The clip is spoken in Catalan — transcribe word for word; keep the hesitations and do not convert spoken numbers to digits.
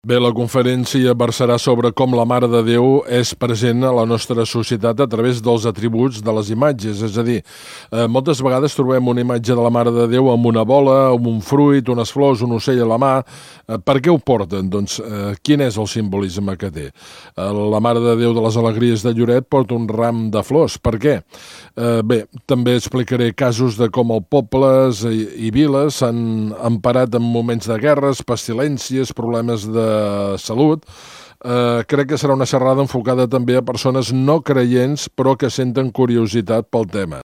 Bé, la conferència versarà sobre com la Mare de Déu és present a la nostra societat a través dels atributs de les imatges. És a dir, eh, moltes vegades trobem una imatge de la Mare de Déu amb una bola, amb un fruit, unes flors, un ocell a la mà. Eh, per què ho porten? Doncs, eh, quin és el simbolisme que té? Eh, la Mare de Déu de les Alegries de Lloret porta un ram de flors. Per què? Eh, bé, també explicaré casos de com els pobles i, i viles s'han emparat en moments de guerres, pestilències, problemes de salut. Eh, crec que serà una xerrada enfocada també a persones no creients però que senten curiositat pel tema.